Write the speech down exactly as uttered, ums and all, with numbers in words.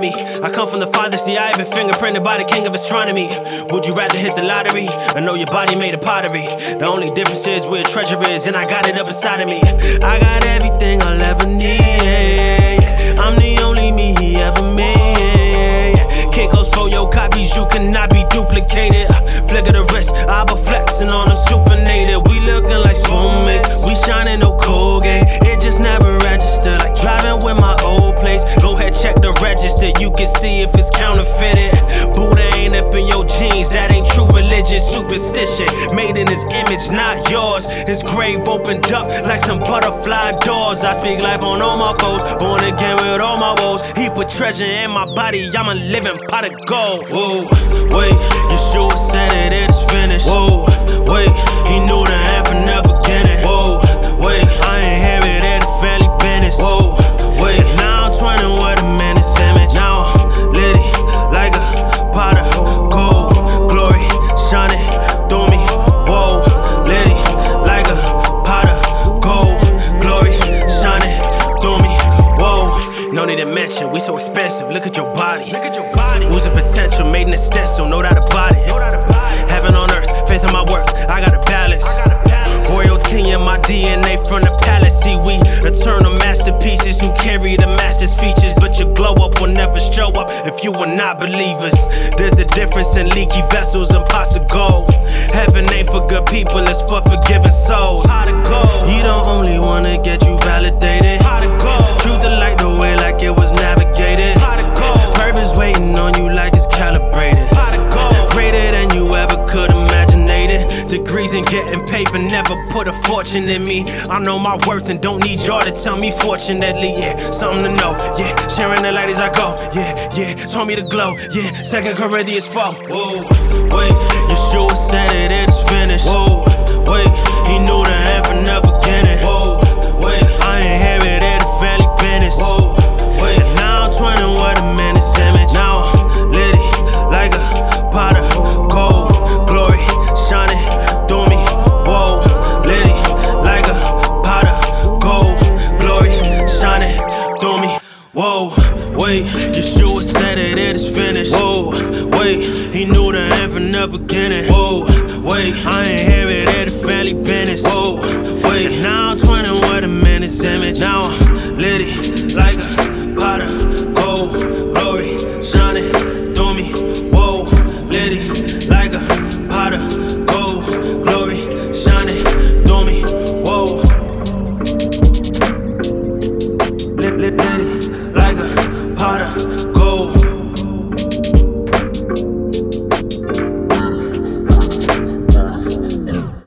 me. I come from the farthest eye, been fingerprinted by the king of astronomy. Would you rather hit the lottery or know your body made of pottery? The only difference is where treasure is, and I got it up inside of me. I got everything I'll ever need. I'm the only me he ever made. Kinko's for your copies, you cannot be duplicated. Flick of the wrist, I be flexing on a supernated. We looking like soulmates, we shining no Colgate. It just never registered, like driving with my old place. Go ahead, check the register, you can see if it's counterfeited. Buddha ain't up in your jeans, that ain't true religious superstition. Made in his image, not yours. His grave opened up like some butterfly doors. I speak life on all my foes, born again with all my woes. He put treasure in my body, I'm a living pot of gold. Whoa, wait, Yeshua said it, it's finished. Whoa, wait, he knew the end from the beginning. Whoa, wait, I inherited the family business. Whoa, wait, now I'm twenty with a man's image. Now I'm litty like a pot of gold. Glory shining through me. Whoa, litty like a pot of gold. Glory shining through me. Whoa, no need to mention, we so expensive. Look at your body. Look at your body. Losing potential, made in a stencil, no doubt about it. Heaven on earth, faith in my works, I got a balance. Royalty in my D N A from the palace. See, we eternal masterpieces who carry the master's features. But your glow up will never show up if you are not believers. There's a difference in leaky vessels and pots of gold. Heaven ain't for good people, it's for forgiven souls. How to go? He don't only wanna get you validated. How to go? Truth to like the way like it was navigated. How to go? Purpose waiting on you like it's calibrated. How to go? Greater than you ever could imagine it. Degrees in getting paper never put a fortune in me. I know my worth and don't need y'all to tell me fortunately. Yeah, something to know. Yeah, sharing the light as I go. Yeah, yeah, told me to glow. Yeah, Second Corinthians four. Whoa, wait, Yeshua said it, it's finished. Whoa, wait, he knew the end from the beginning. Whoa, wait, I inherited the family business. Whoa, wait, now I'm twenty with a man's image. Now I'm litty like a pot of gold. Glory shining through me. Whoa, litty like a pot of gold. Glory shining through me. Whoa, wait, Yeshua said it, it is finished. Whoa, wait, he knew the end from the beginning. Whoa, wait, I inherited the family business. Whoa, wait, now I'm twenty with a man's image. Now I'm litty like a